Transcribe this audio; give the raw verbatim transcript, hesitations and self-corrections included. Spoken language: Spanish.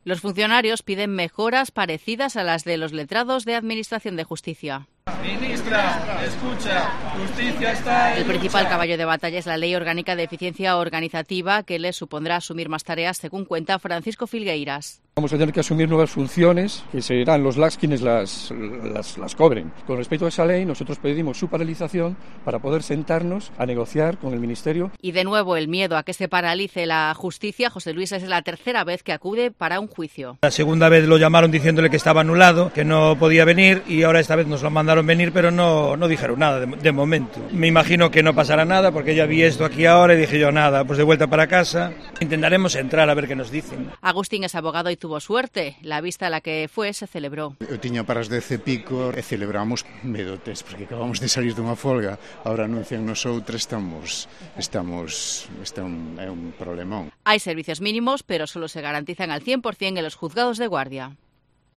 Los funcionarios piden mejoras parecidas a las de los letrados de Administración de Justicia. Ministra, escucha, justicia está en El principal lucha. caballo de batalla es la Ley Orgánica de Eficiencia Organizativa, que les supondrá asumir más tareas, según cuenta Francisco Filgueiras. Vamos a tener que asumir nuevas funciones, que serán los L A C quienes las, las, las cobren. Con respecto a esa ley, nosotros pedimos su paralización para poder sentarnos a negociar con el Ministerio. Y de nuevo el miedo a que se paralice la justicia. José Luis es la tercera vez que acude para un juicio. La segunda vez lo llamaron diciéndole que estaba anulado, que no podía venir, y ahora esta vez nos lo mandaron venir, pero no, no dijeron nada de, de momento. Me imagino que no pasará nada, porque ya vi esto aquí ahora y dije yo nada, pues de vuelta para casa. Intentaremos entrar a ver qué nos dicen. Agustín es abogado y tuvo suerte. La vista a la que fue se celebró. Eu tiña para as dez e pico e celebramos medotes, porque acabamos de salir dunha folga. Ahora anuncian nos outra, estamos, estamos, este é un, é un problemón. Hay servicios mínimos, pero solo se garantizan al cien por cien en los juzgados de guardia.